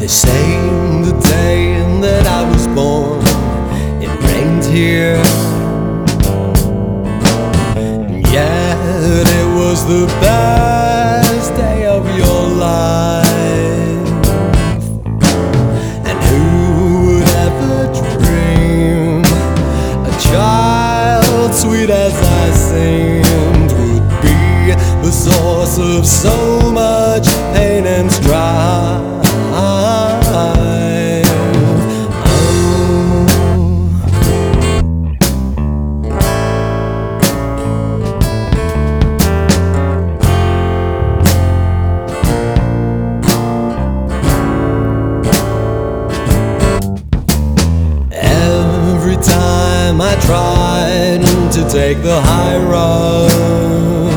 say the day that I was born, it rained here, and yet it was the best day of your life. And who would ever dream a child sweet as I seemed would be the source of so much pain and strife? Every time I tried to take the high road,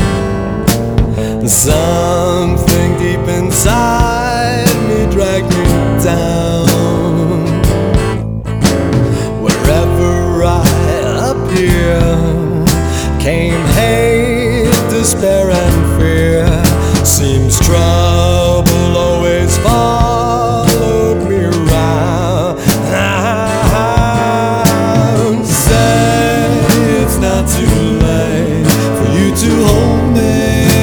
something deep inside me dragged me down. Wherever I appear came hate, despair and fear. Seems trouble always followed me around. Say it's not too late for you to hold me.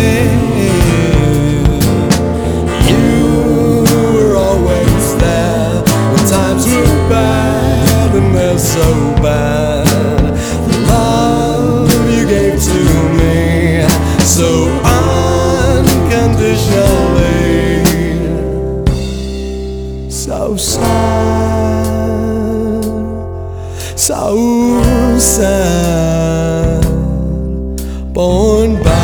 So bad, the love you gave to me so unconditionally, so sad, so sad, born bad.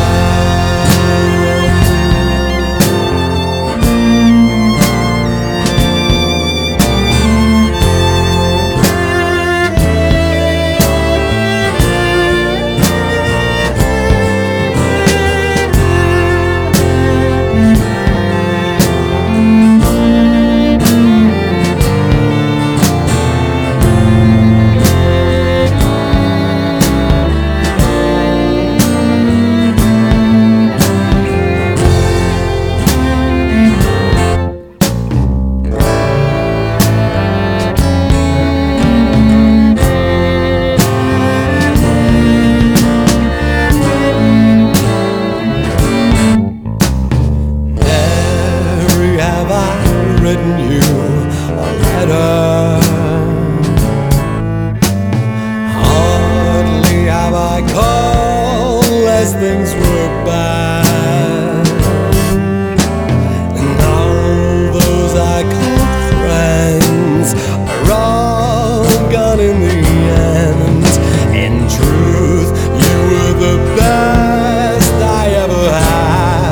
Written you a letter. Hardly have I called as things were bad, and all those I called friends are all gone in the end. In truth, you were the best I ever had.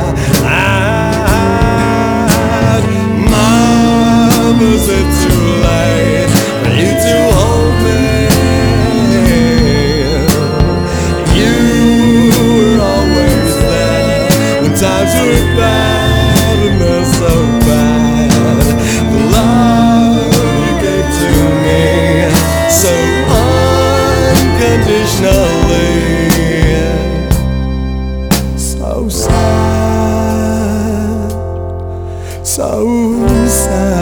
Was it too late for you to hold me? You were always there when times were bad, and they're so bad. The love you gave to me so unconditionally, so sad, so sad.